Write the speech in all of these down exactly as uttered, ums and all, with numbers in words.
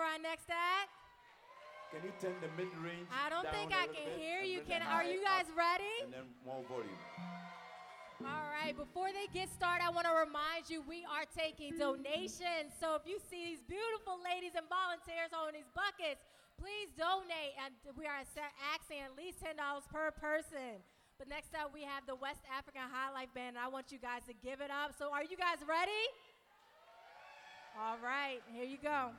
our next act? Can you turn the mid-range I don't down think a I little can bit hear and you. bring Can the are high you guys up ready? And then more volume. All right, before they get started, I want to remind you we are taking donations. So if you see these beautiful ladies and volunteers holding these buckets, please donate. And we are asking at least ten dollars per person. But next up, we have the West African High Life Band, and I want you guys to give it up. So are you guys ready? All right, here you go.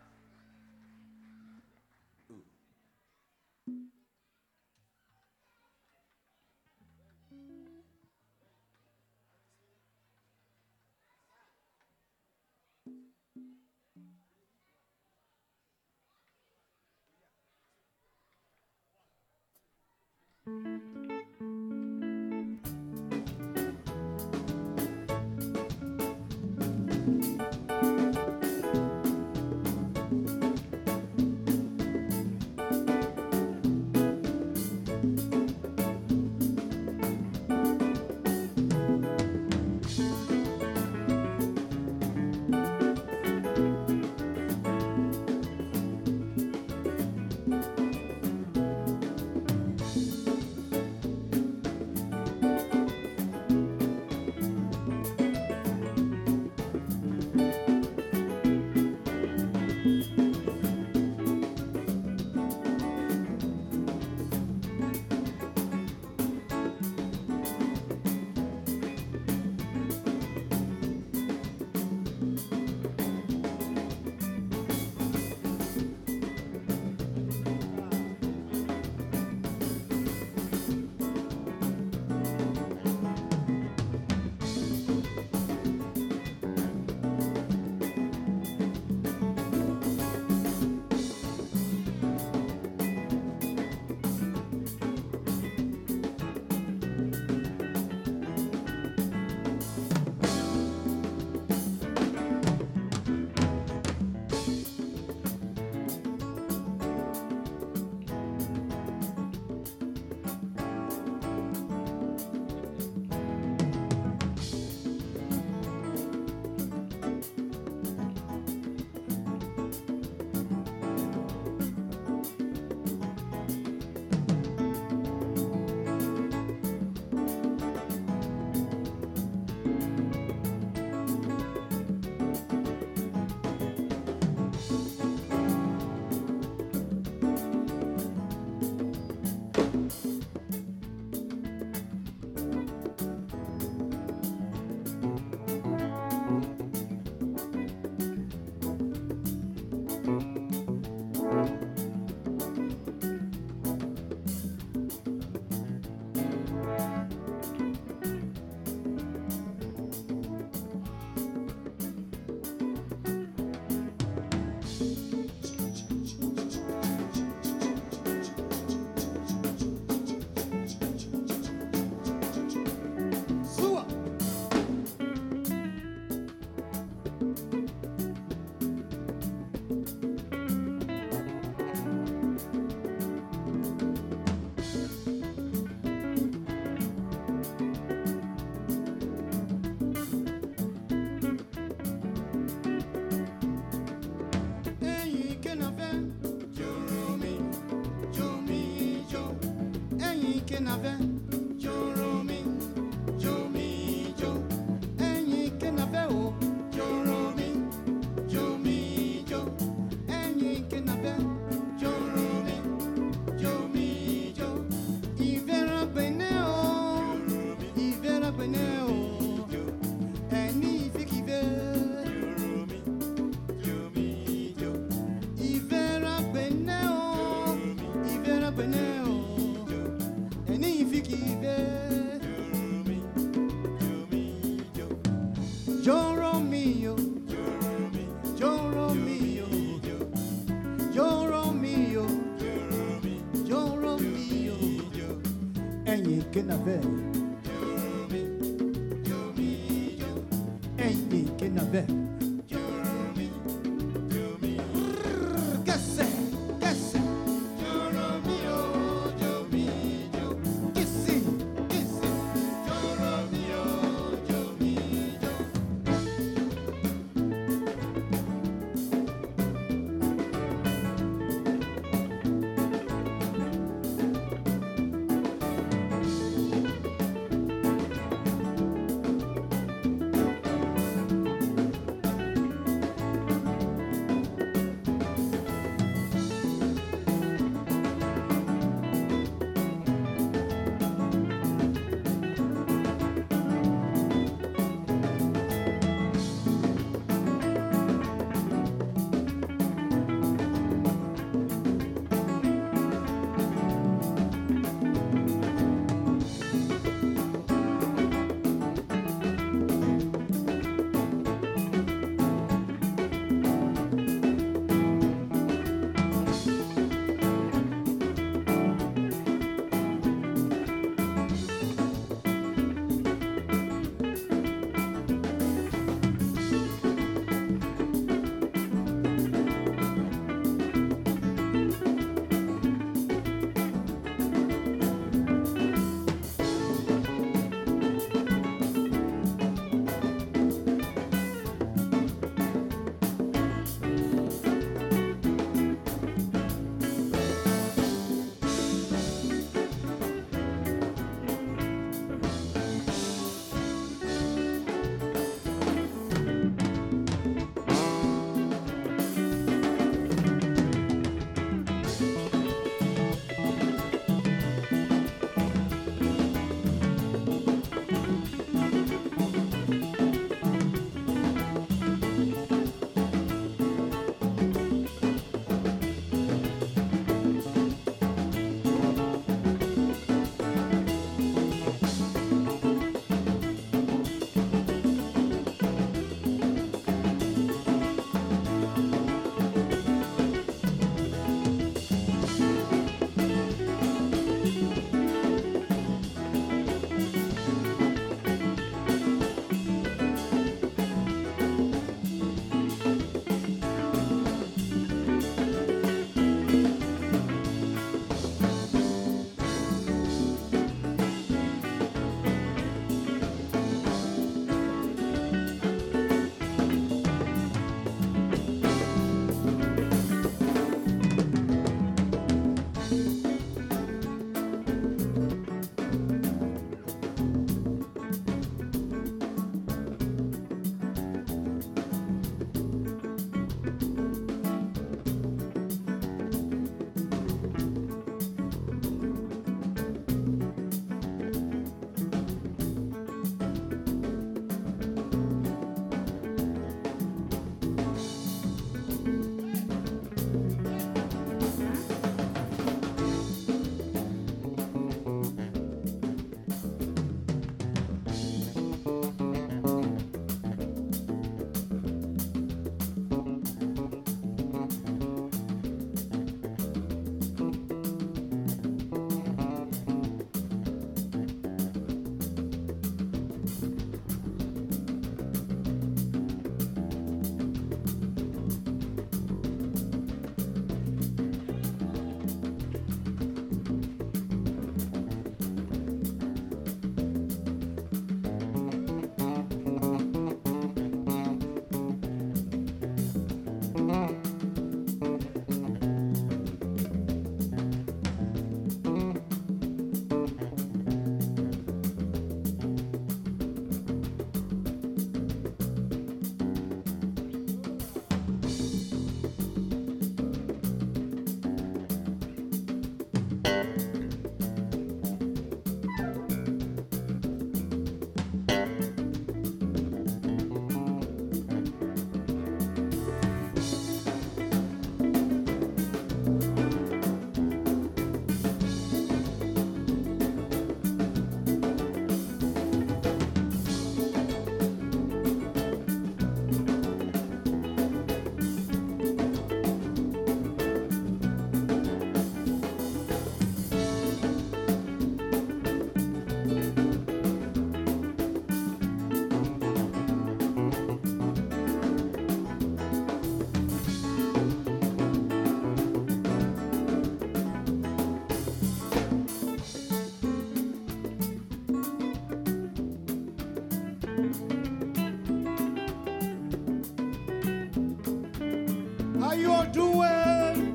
you all doing?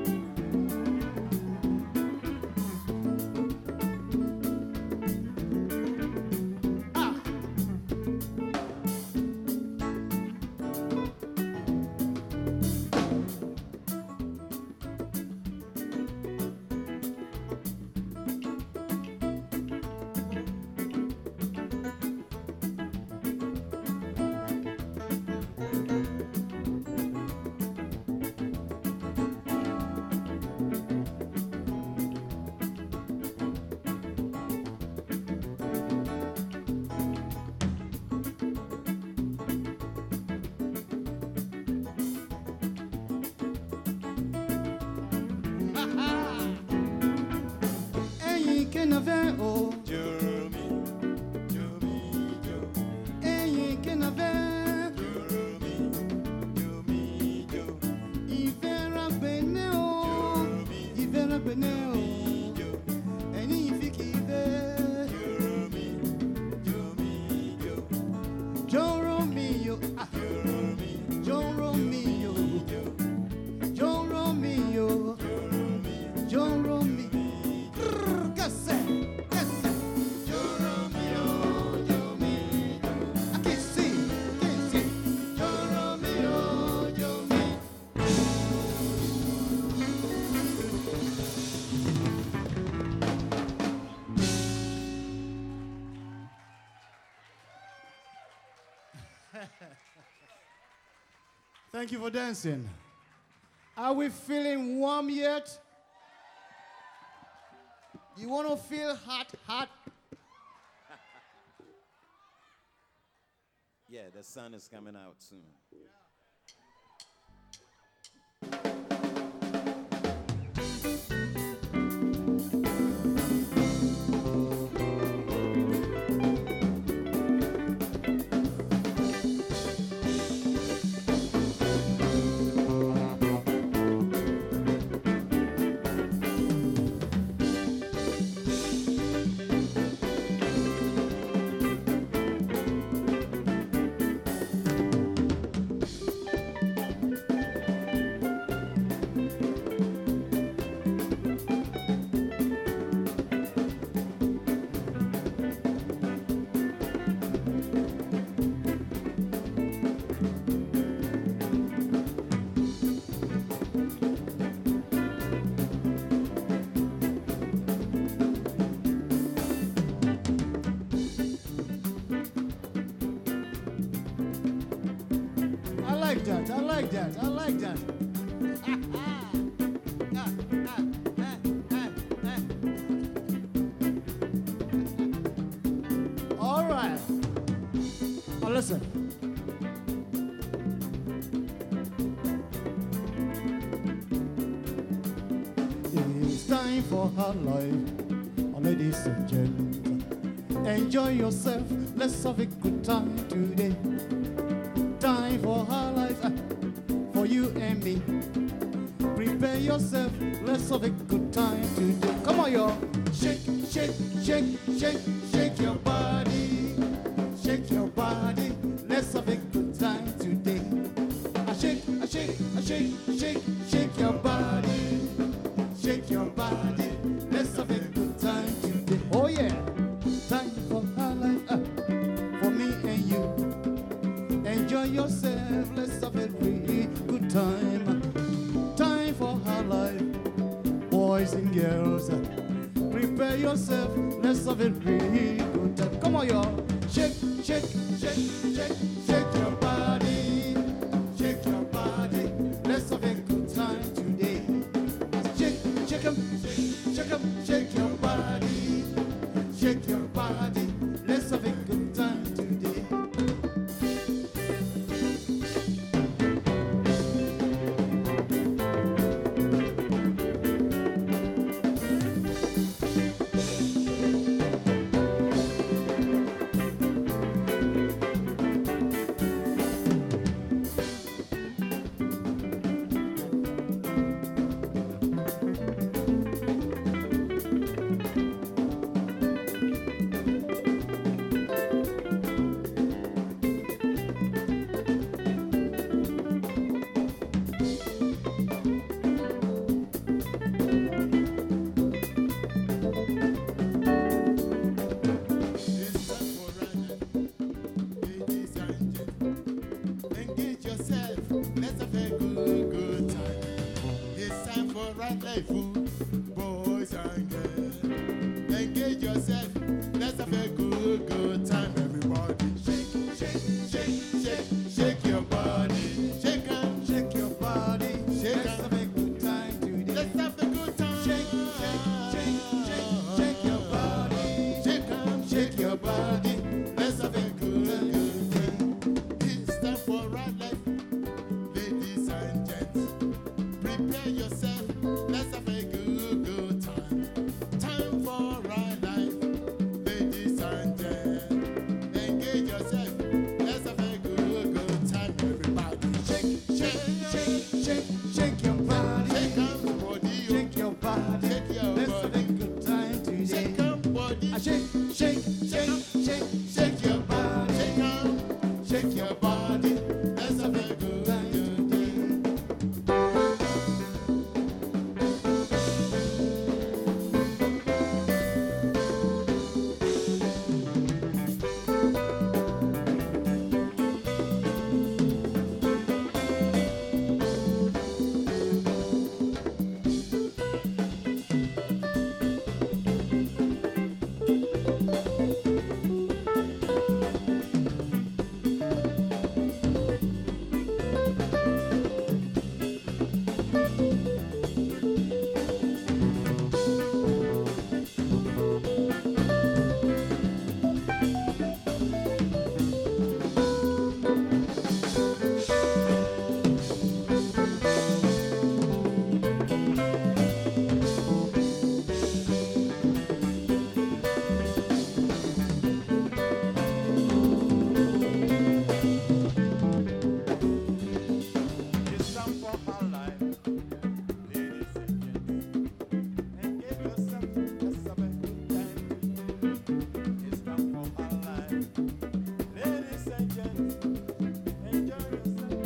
Oh, Jeremy, Jeremy, Joe. hey, can I ver? Jeremy, Jeremy, Joe. Ivera beneo, Ivera beneo, Joe. any fiki there. Jeremy, Jeremy, Joe. John Romeo, ah, Jeremy, John Romeo, Joe. John Romeo, Jeremy, John Romeo. Cause thank you for dancing. Are we feeling warm yet? You want to feel hot, hot? Yeah, the sun is coming out soon. I like that, I like that, I like that. All right. Now listen. It's time for her life, ladies and gentlemen. Enjoy yourself, let's have a good time today. Time for her life, uh, for you and me. Prepare yourself, let's have a good time today. Come on, y'all. Shake, shake, shake, shake, shake your body. Shake your body, let's have a good time today. I shake, I shake, I shake, shake, shake your body. Shake your body, let's have a good time today. Oh yeah, time for her life, uh, for me and you. Enjoy yourself, let's have a really good time. Time for her life, boys and girls. Prepare yourself, let's have a really good time. Come on, y'all. Shake, shake, shake, shake, shake your body. Shake your body, let's have a good time today. Shake, shake 'em, shake, shake 'em, shake your body. Shake your body, let's have a good time today. time for right life, food, boys and girls. Engage yourself, let's have a good, good time, everybody. Shake, shake, shake, shake, shake your body. Shake and Shake your body. Shake Let's and- have a good time today. let's have a good time. Shake, shake, shake, shake, shake your body. Shake and shake your body. Let's have a good, good time. It's time for right life, ladies and gents. Prepare yourself. Let's have a good, good time. Time for right life, ladies and gents. Engage yourself. Let's have a good, good time, everybody. Shake, shake, Shake, shake, shake your body. shake hands, body. Shake your body. Shake your Let's have a body. good time today. Shake hands, body. Ah, shake, shake, shake, shake, Shake your body. Shake hands. Shake your body. Let's have a good time today. It's time for our life, ladies and gents. Engage yourself, let's have a good time. It's time for our life, ladies and gents. Enjoy yourself.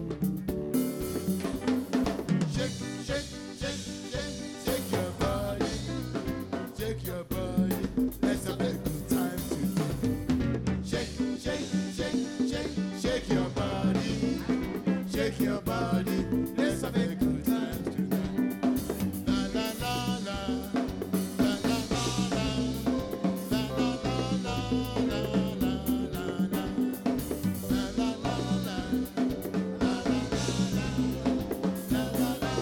Shake, shake, shake, shake, shake your body. Shake your body. Let's have a good time today. Shake, shake, shake, shake, shake your body. Shake your body, let's have a good time tonight. La la la la, la la la la, la la la la, la la la la, la la la la, la la la la, la la la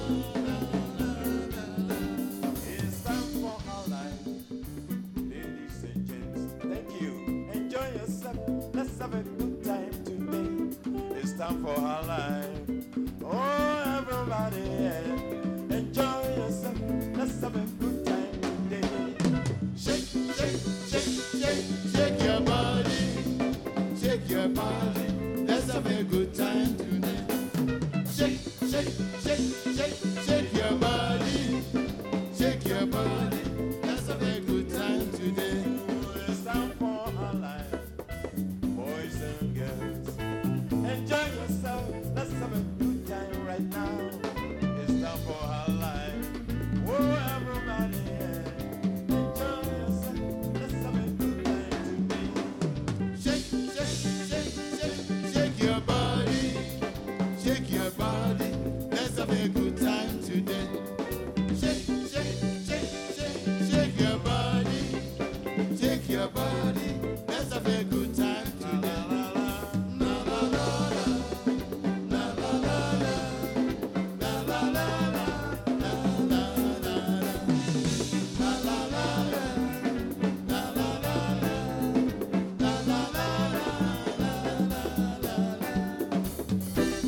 la. It's time for our life, ladies and gents. Thank you. Enjoy yourself. Let's have a good time today. It's time for our life. Oh, everybody, yeah. Enjoy yourself. Let's have a good time today. Shake, shake, shake, shake, shake your body. Shake your body. Let's have a good time today. Shake, shake, shake, shake, shake your body. Shake your body. Let's have a good time today. It's time for our life, boys and girls. Enjoy yourself. Let's have a good time right now. It's time for our life. Oh, everybody, yeah. Enjoy yourself. Let's have a good time today. Shake, shake, shake, shake, shake your body. Shake your body. Let's have a good time today. Shake, shake, shake, shake, shake your body. Shake your body. Let's have a good time today. La la la la. La la la la. La la la la. La la la la. La la la la. La la la la. La la la la. La la la la.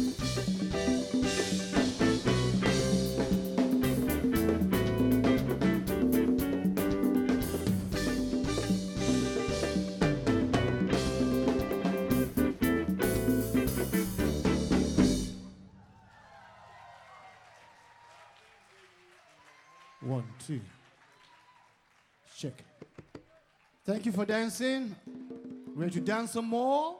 One, two. Shake. Thank you for dancing. Ready to dance some more?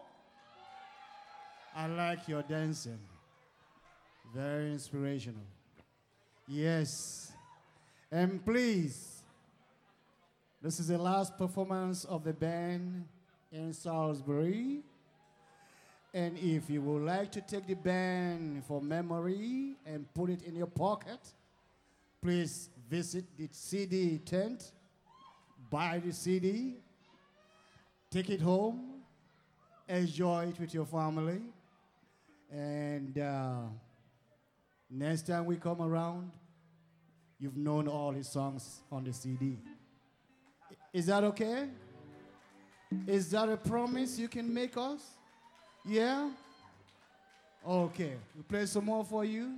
I like your dancing. Very inspirational. Yes. And please, this is the last performance of the band in Salisbury. And if you would like to take the band for memory and put it in your pocket, please visit the C D tent, buy the C D, take it home, enjoy it with your family, and uh, next time we come around, you've known all his songs on the C D. Is that okay? Is that a promise you can make us? Yeah? Okay. We'll play some more for you.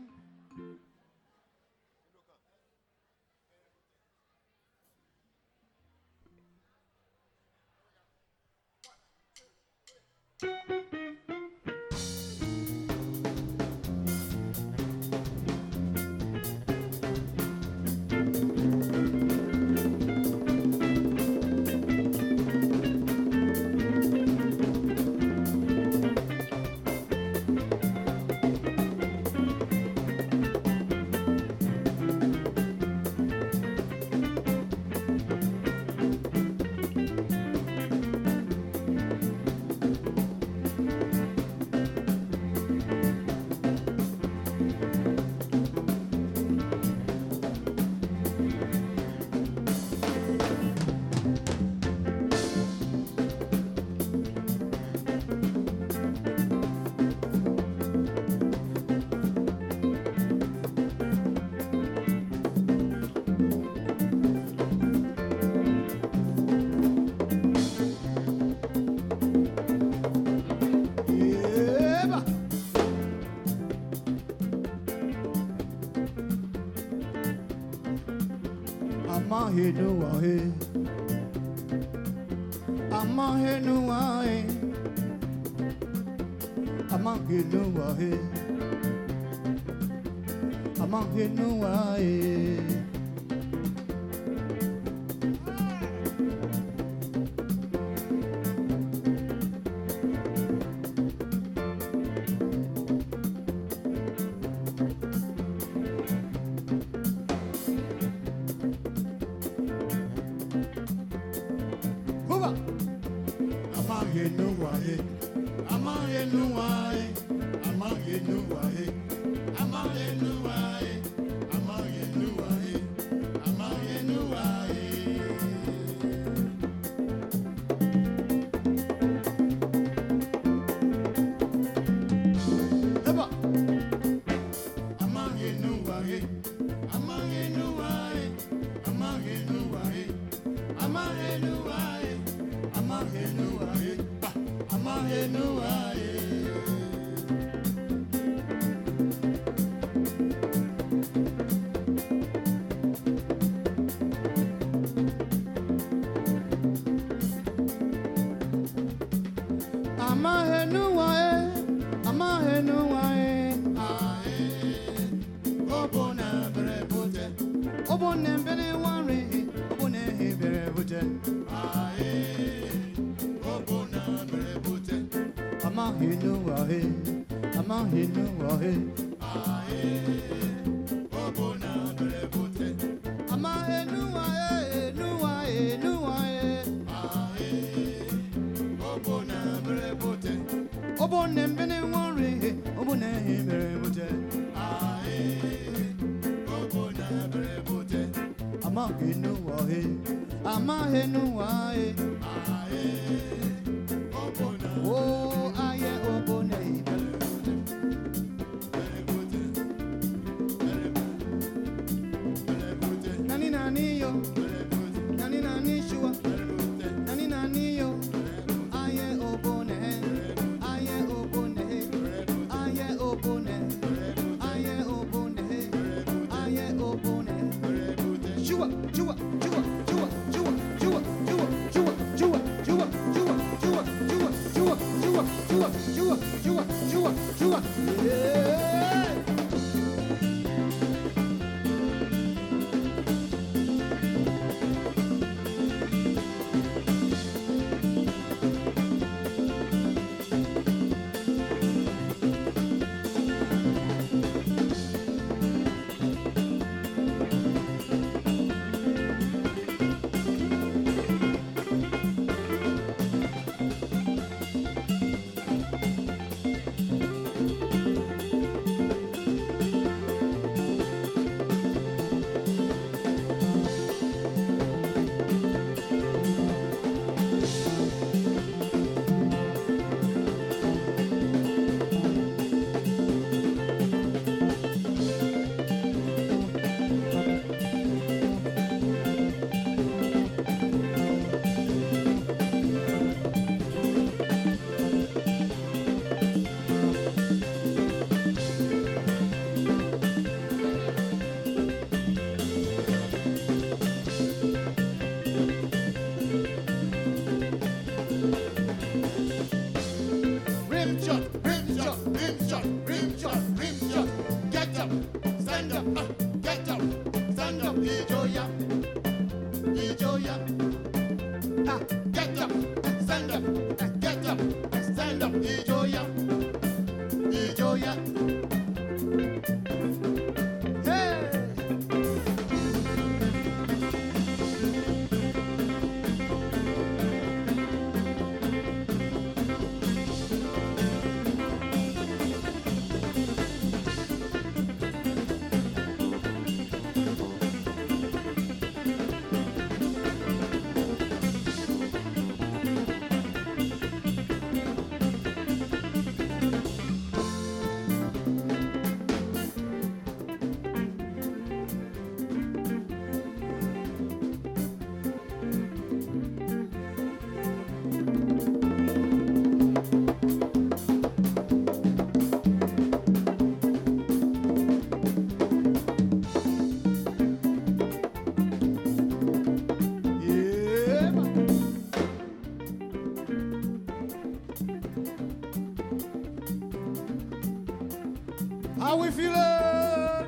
we feel it.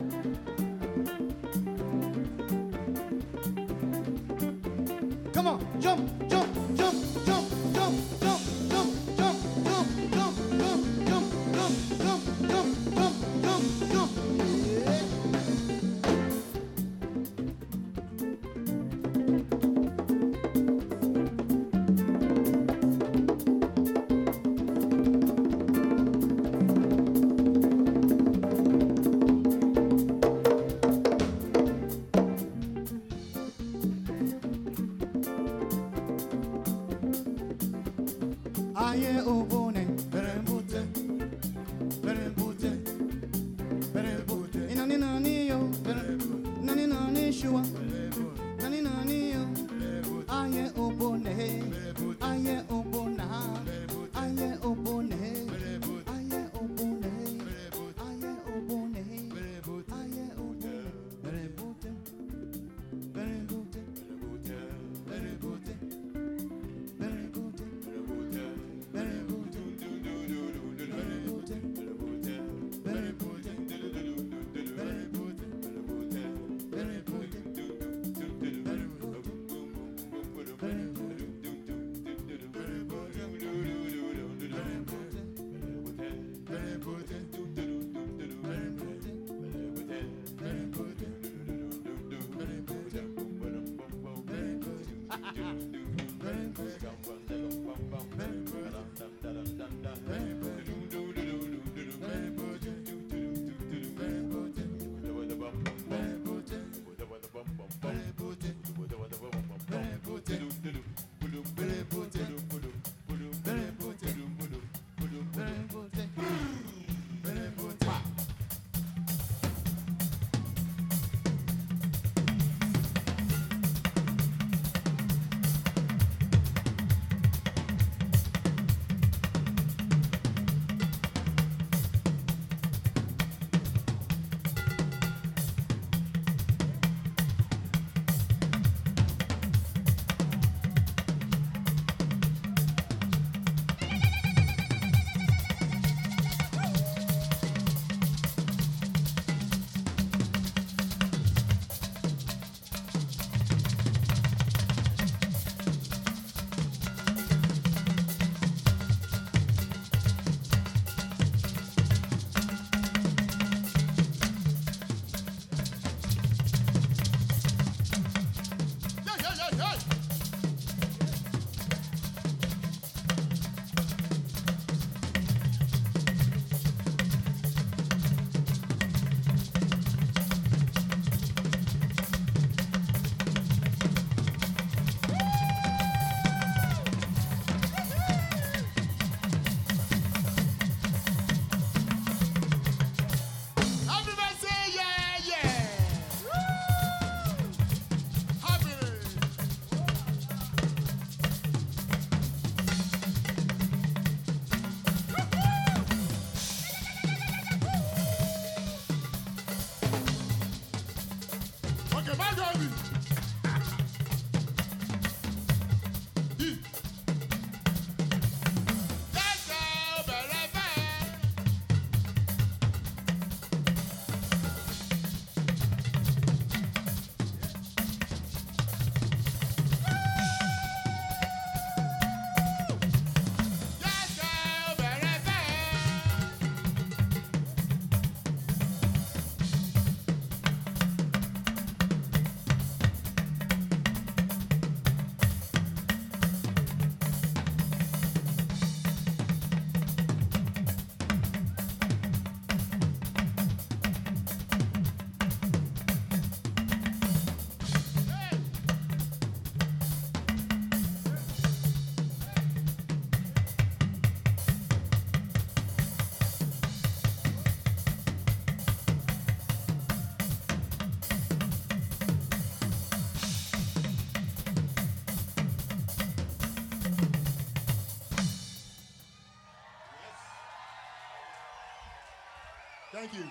Come on, jump, jump, jump, jump, jump, jump, jump, jump, jump, jump, jump, jump, jump, jump, jump, jump, jump, jump. Yeah. Aye obone, berembute, berembute, berembute. Inani nani yo, nani nani shua, nani nani yo. Aye obone, aye obone, aye obone, aye obone, aye obone, aye obone. Berembute, berembute, berembute, berembute. Thank you.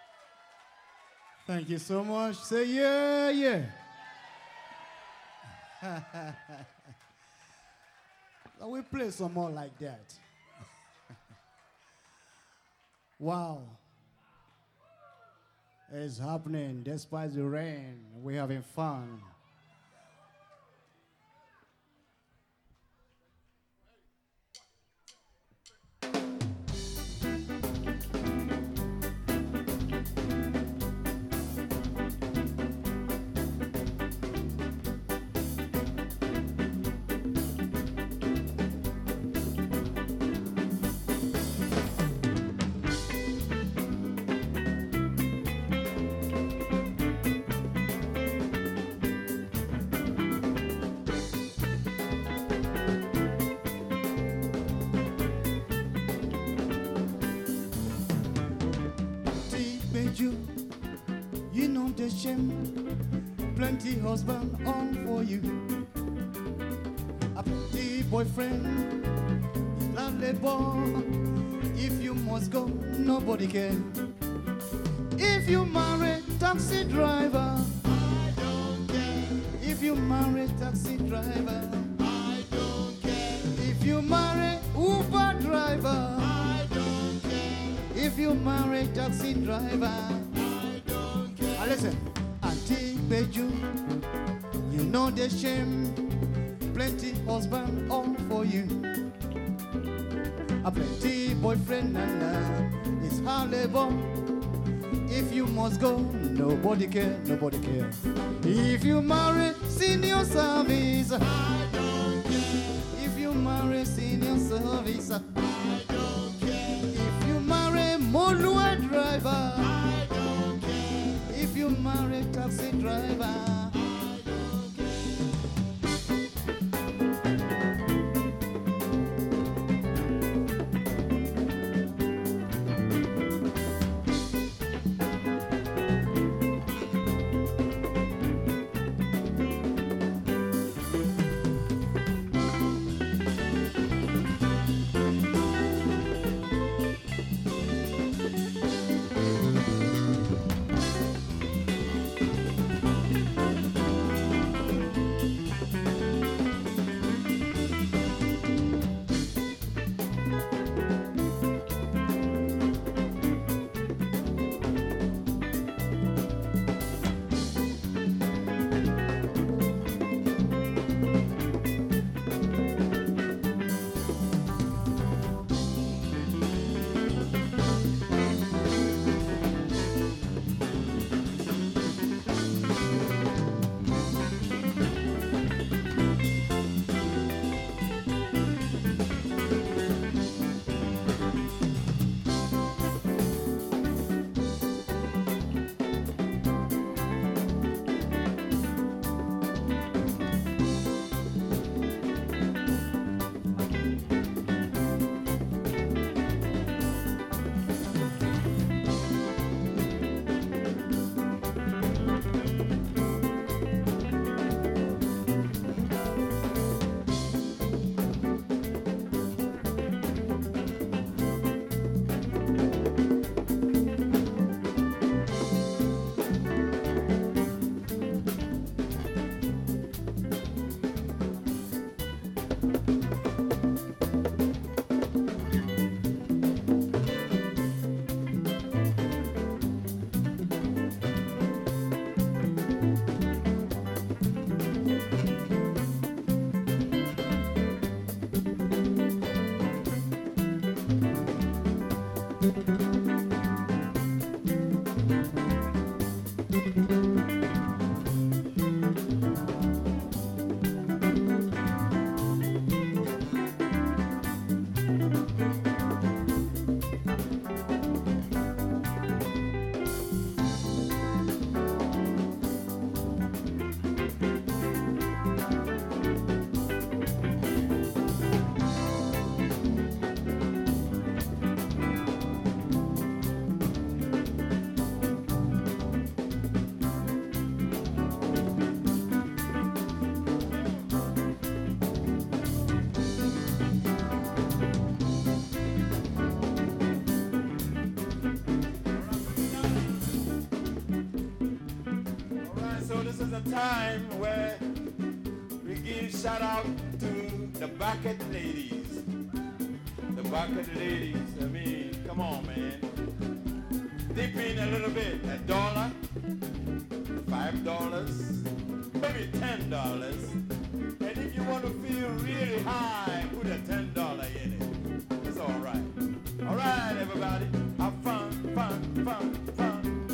Thank you so much. Say yeah, yeah. So we play some more like that. Wow. It's happening despite the rain. We're having fun. You, you know the shame, plenty husband all for you. A plenty boyfriend, lovely boy. If you must go, nobody can. If you marry taxi driver, I don't care. If you marry taxi driver, I don't care. If you marry Uber driver, I don't care. If you marry taxi driver, I don't care. Ah, listen, Auntie Beju, you know the shame, plenty husband all for you. A plenty boyfriend and uh, it's hard labor. If you must go, nobody care, nobody care. If you marry senior service, I don't care. If you marry senior service, I don't care. If you marry Molua driver, I don't care. If you marry taxi driver, time where we shout out to the bucket ladies. The bucket ladies, I mean, come on, man. Dip in a little bit, a dollar, five dollars, maybe ten dollars. And if you want to feel really high, put a ten dollar in it. It's all right. All right, everybody, have fun, fun, fun, fun.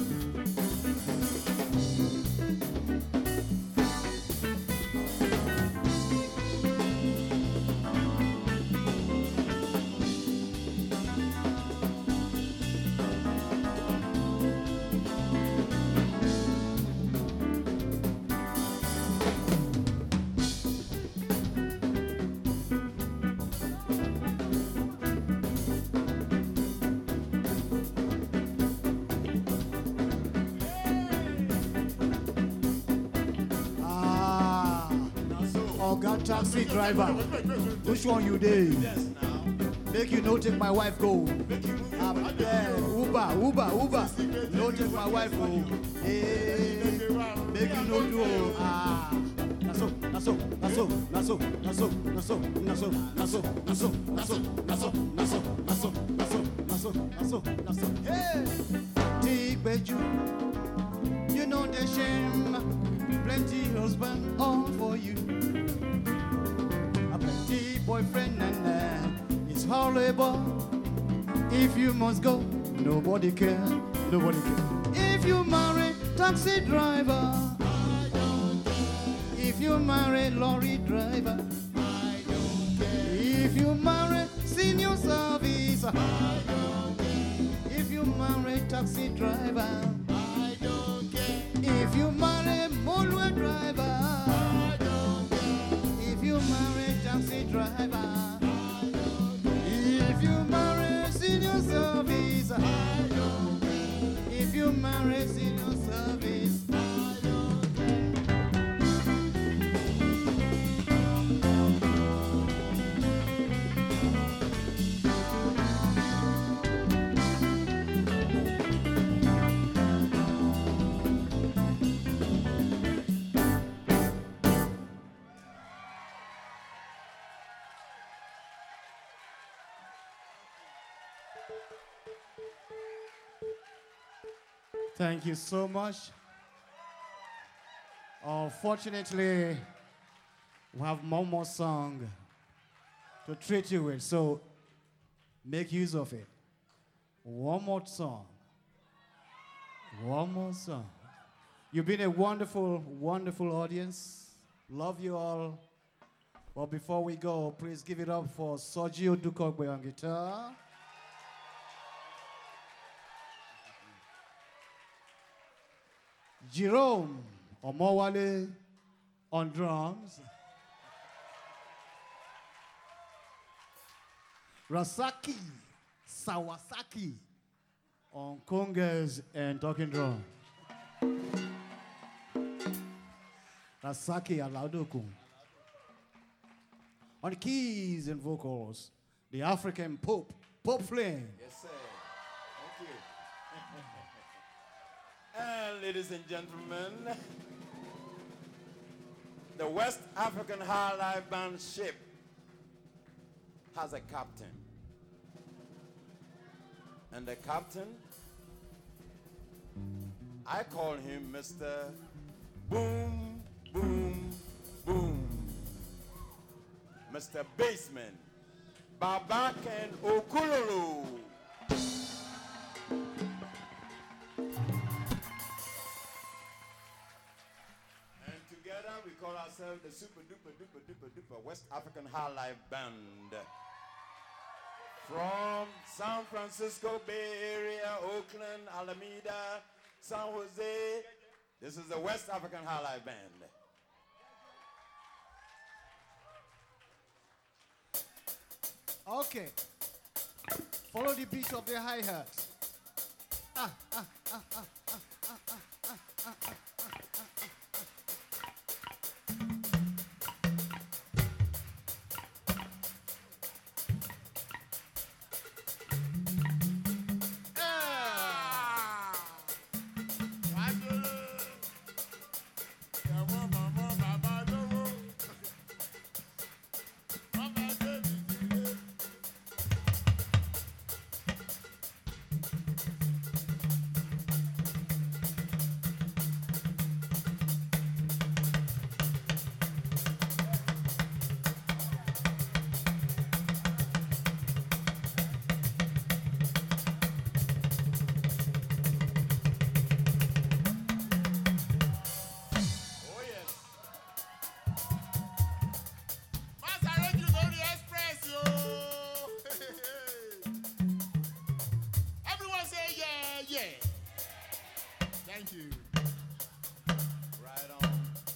Oga taxi driver, which one you did? Yes, now. Make you no take my wife go. Make you move. Um, yeah, Uber, Uber, Uber. No take my wife go. Hey, make you no do. Ah, naso, naso, naso, naso, naso, naso, naso, naso, naso, naso, naso, naso, naso, naso, naso, naso, naso. Hey, take beju. You know the shame. Plenty husband all for you. A plenty boyfriend and uh, it's horrible. If you must go, nobody care, nobody care. If you marry taxi driver, I don't care. If you marry lorry driver, I don't care. If you marry senior service, I don't care. If you marry taxi driver, I don't care. If you marry motorway driver, I don't care. If you marry taxi driver, I don't care. If you marry senior service, I don't care. If you marry senior service, I don't care. Thank you so much. Unfortunately, we have one more song to treat you with, so make use of it. One more song. One more song. You've been a wonderful, wonderful audience. Love you all. But before we go, please give it up for Sergio Dukogbe on guitar. Jerome Omowale on drums. Rasaki Sawasaki on congas and talking drum. Rasaki Alaudokun. On keys and vocals, the African Pope, Pope Flame. Yes, sir. Thank you. And ladies and gentlemen, the West African High Life Band ship has a captain. And the captain, I call him Mister Boom, Boom, Boom. Mister Bassman, Babaken Okululu. We call ourselves the super duper duper duper duper West African High Life Band. From San Francisco Bay Area, Oakland, Alameda, San Jose. This is the West African High Life Band. Okay. Follow the beat of the hi-hat. Ah, ah, ah, ah, ah, ah, ah, ah, ah, ah. Thank you. Right on.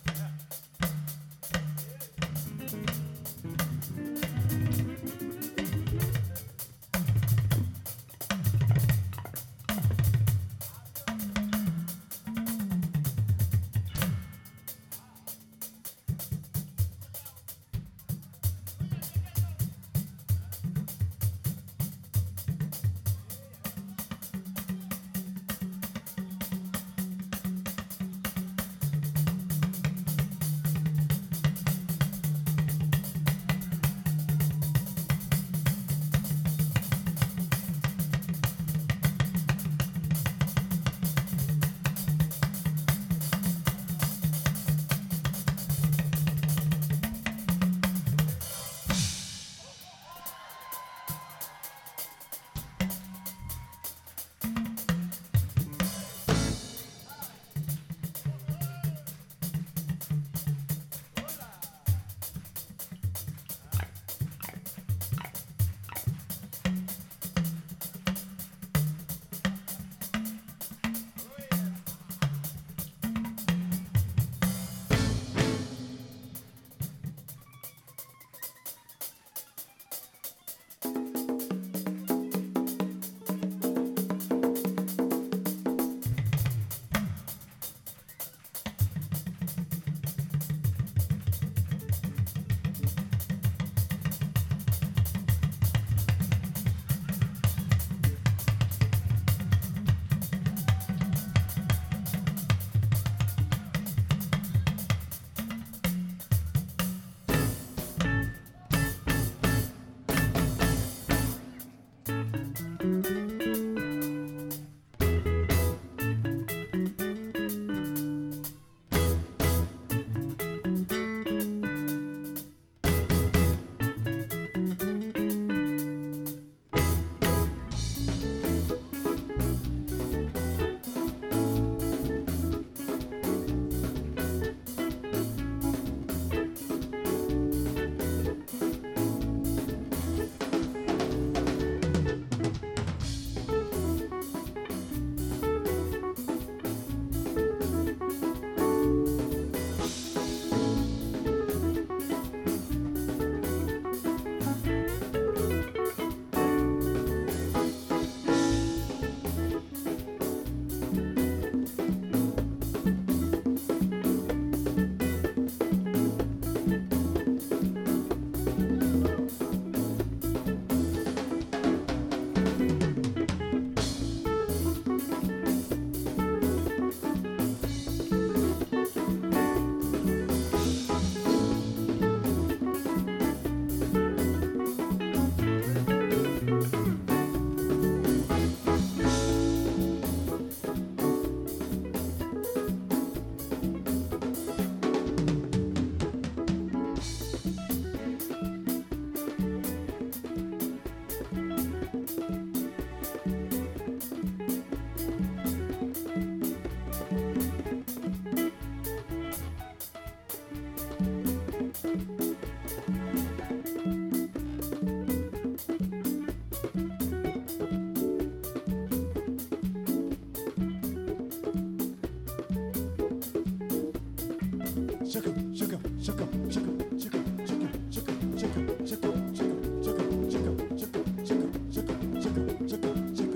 Shaka, shaka, shaka, shaka, shaka, shaka, shaka, shaka, shaka, shaka, shaka, shaka, shaka, shaka, shaka, shaka.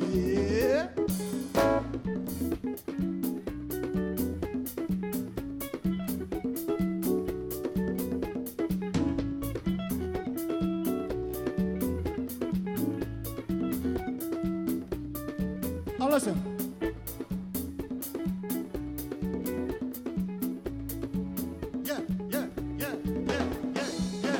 Yeah. Now listen. Yeah, yeah, yeah, yeah, yeah, yeah.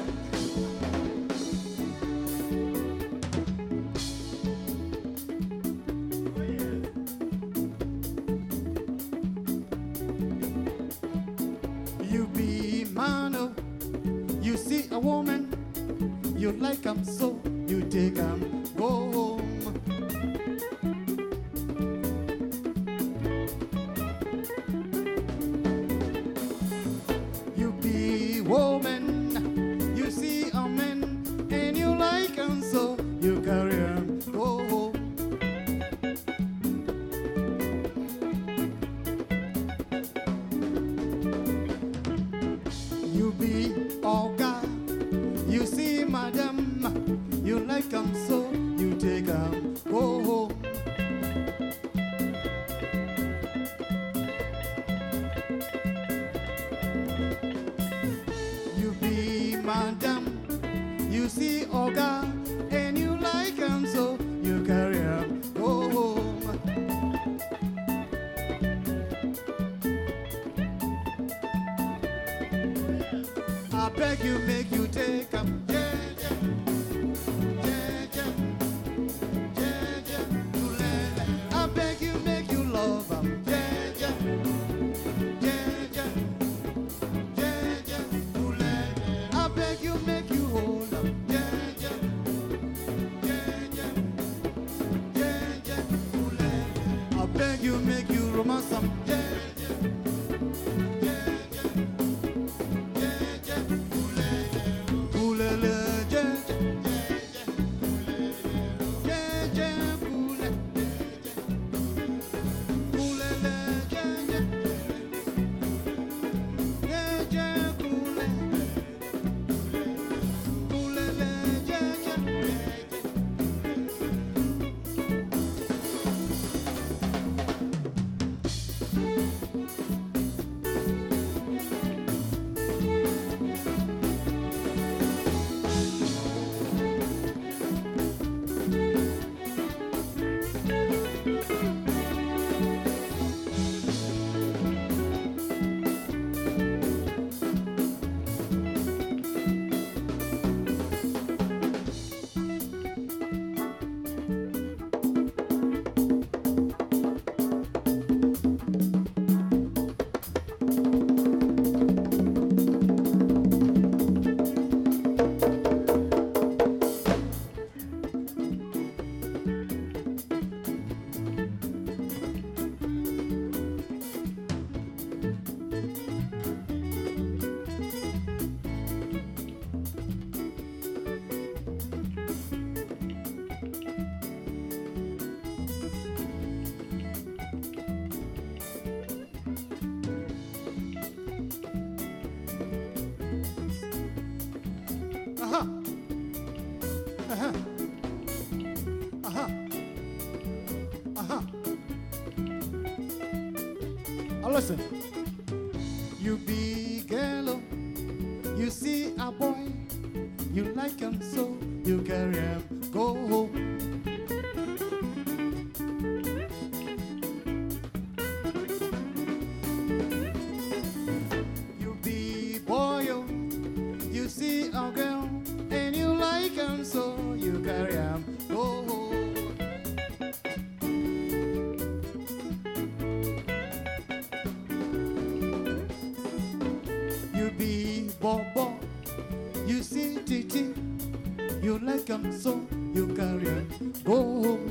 You be man, oh, you see a woman, you like 'em so, you take 'em, go home. You be woman, you see a man, and you like 'em so, you carry 'em, go home. take 'em, go home. You be madam, you see Oga, and you like 'em, so you carry 'em, go home. I beg you, make you take 'em, yeah, yeah, yeah, yeah, yeah, yeah, ulele. I beg you, make you love 'em, yeah, yeah, yeah, yeah, yeah, yeah, ulele. I beg you, make you hold 'em, yeah, yeah, yeah, yeah, yeah, yeah, ulele. I beg you, make you romance 'em, yeah. Aha. Aha. Aha. Aha. Now listen. You be girl, you see a boy, you like him so, you carry him, go home. You be boy, you see a girl, and you like him so, you carry him, go home. You be bobo, you see Titi, you like him so, you carry him, go home.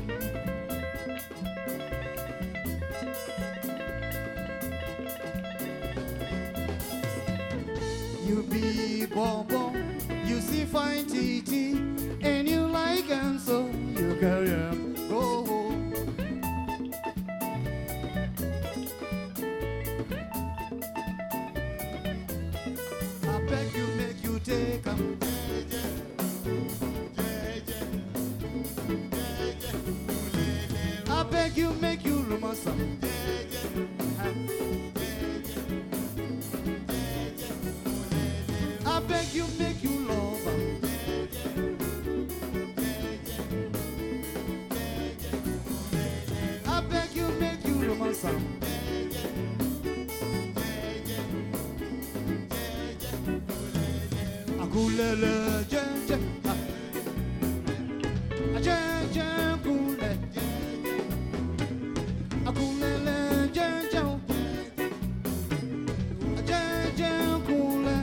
You be bobo, you see fine Titi, and you like him so, you carry him, go home. I beg you, make you take him. I beg you, make you romance him. I beg you, make you love him. I beg you, make you romance him. Akulele, je, je, ah. Ah, je, je, kule. Akulele, je, je, ah, je, je, kule.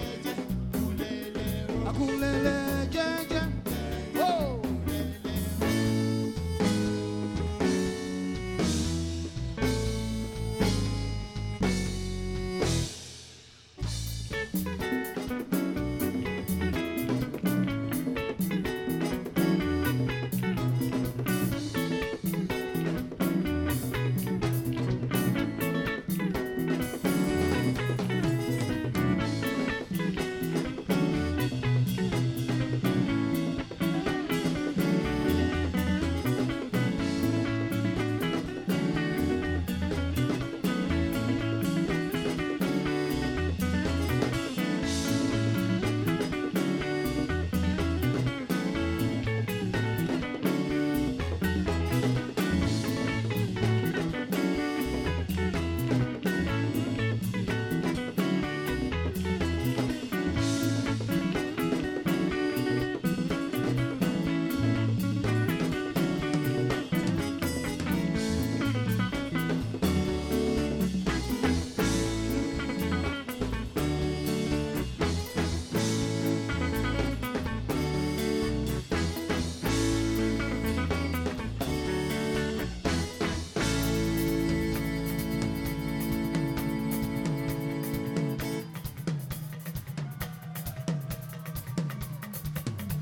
Akulele, je, je, oh.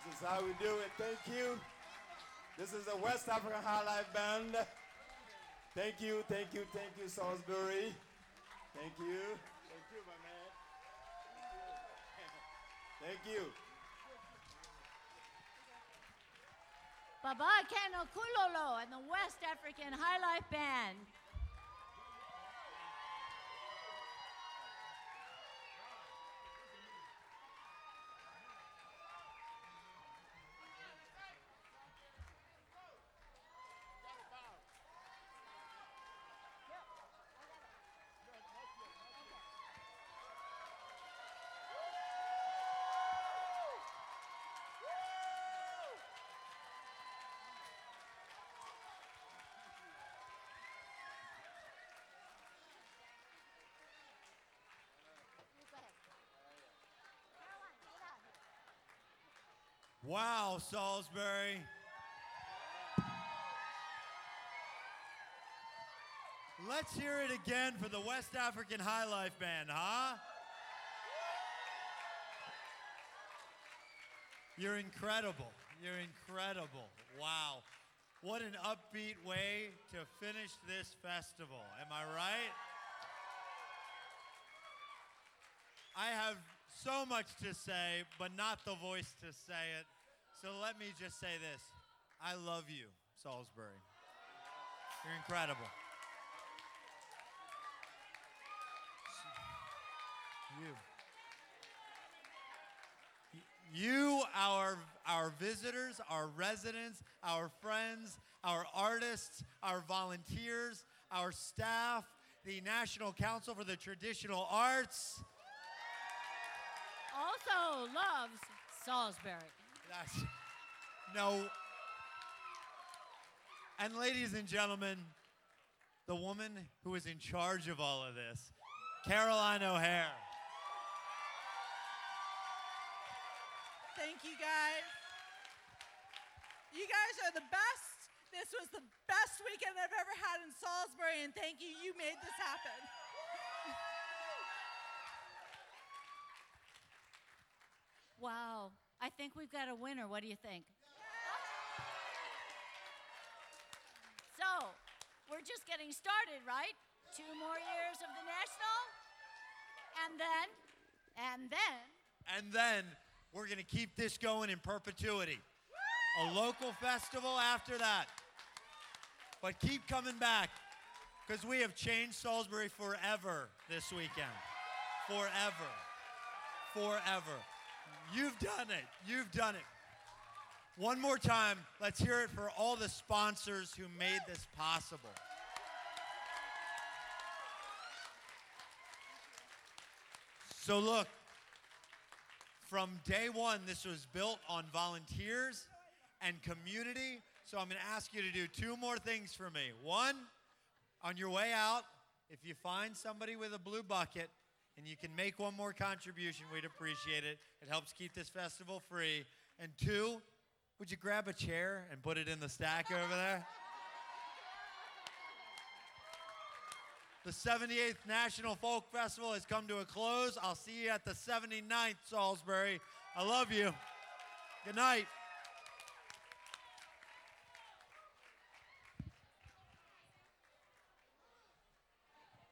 This is how we do it. Thank you. This is the West African High Life Band. Thank you, thank you, thank you, Salisbury. Thank you. Thank you, my man. Thank you. Baba Kano Kulolo and the West African High Life Band. Wow, Salisbury. Let's hear it again for the West African High Life Band, huh? You're incredible. You're incredible. Wow. What an upbeat way to finish this festival. Am I right? I have so much to say, but not the voice to say it. So let me just say this. I love you, Salisbury. You're incredible. You. You, our, our visitors, our residents, our friends, our artists, our volunteers, our staff, the National Council for the Traditional Arts. Also loves Salisbury. That's, no. And ladies and gentlemen, the woman who is in charge of all of this, Caroline O'Hare. Thank you, guys. You guys are the best. This was the best weekend I've ever had in Salisbury, and thank you. You made this happen. Wow. I think we've got a winner. What do you think? So, we're just getting started, right? Two more years of the National. And then, and then. And then we're going to keep this going in perpetuity. A local festival after that. But keep coming back, because we have changed Salisbury forever this weekend. Forever. Forever. You've done it. You've done it. One more time, let's hear it for all the sponsors who made this possible. So look, from day one, this was built on volunteers and community. So I'm going to ask you to do two more things for me. One, on your way out, if you find somebody with a blue bucket and you can make one more contribution, we'd appreciate it. It helps keep this festival free. And two, would you grab a chair and put it in the stack over there? The seventy-eighth National Folk Festival has come to a close. I'll see you at the seventy-ninth, Salisbury. I love you. Good night.